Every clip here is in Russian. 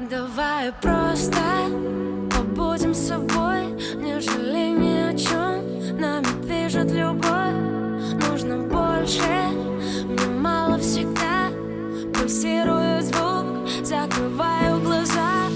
Давай просто побудем с собой, не жалей ни о чем. Нами движет любовь, нужно больше. Мне мало всегда, пульсирует звук, закрываю глаза.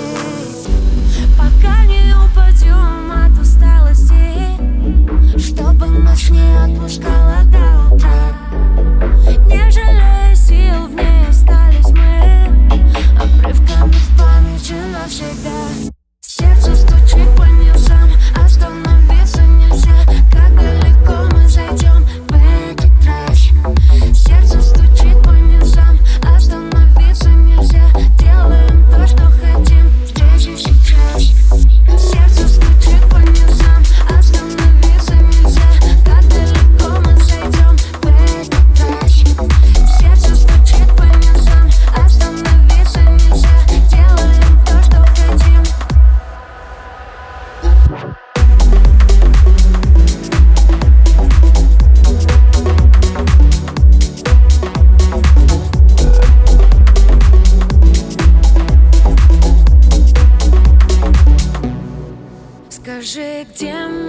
Пока не упадем от усталости, чтобы ночь не отпускала до утра. Не жалея сил, в ней остались мы, обрывками в памяти навсегда. Сердце стучит по низам, остановиться нельзя. Как далеко мы зайдем в этот раз? Сердце стучит по низам, остановиться нельзя. Делаем то, что хотим здесь и сейчас. Сердце стучит по низам, остановиться нельзя. Как далеко мы зайдем в этот раз? Сердце стучит по низам, остановиться нельзя. Делаем то, что хотим. Скажи, где мы?